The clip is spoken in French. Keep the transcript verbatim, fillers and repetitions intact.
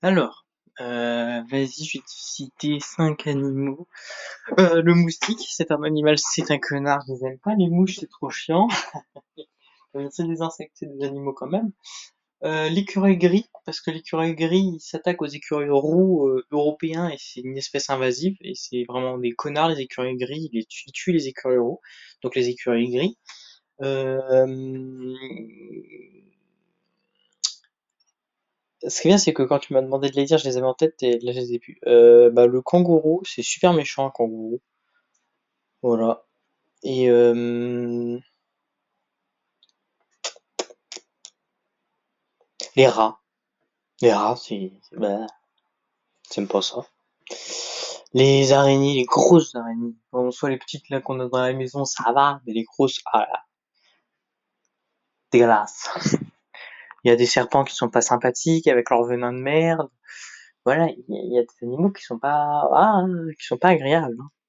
Alors, euh, vas-y, je vais te citer cinq animaux. Euh, le moustique, c'est un animal, c'est un connard, je les aime pas. Les mouches, c'est trop chiant. Euh, C'est des insectes, c'est des animaux quand même. Euh, l'écureuil gris, parce que l'écureuil gris, il s'attaque aux écureuils roux euh, européens et c'est une espèce invasive et c'est vraiment des connards les écureuils gris, ils, les tuent, ils tuent les écureuils roux, donc les écureuils gris. Euh, Ce qui est bien, c'est que quand tu m'as demandé de les dire, je les avais en tête et là je les ai plus. Euh, bah, le kangourou, c'est super méchant un kangourou. Voilà. Et euh, les rats. Les rats, c'est. Bah, j'aime pas ça. Les araignées, les grosses araignées. Bon, soit les petites là qu'on a dans la maison, ça va, mais les grosses, ah là, dégueulasse. Il y a des serpents qui sont pas sympathiques avec leur venin de merde. Voilà, il y, a il y a des animaux qui sont pas, ah, qui sont pas agréables, hein.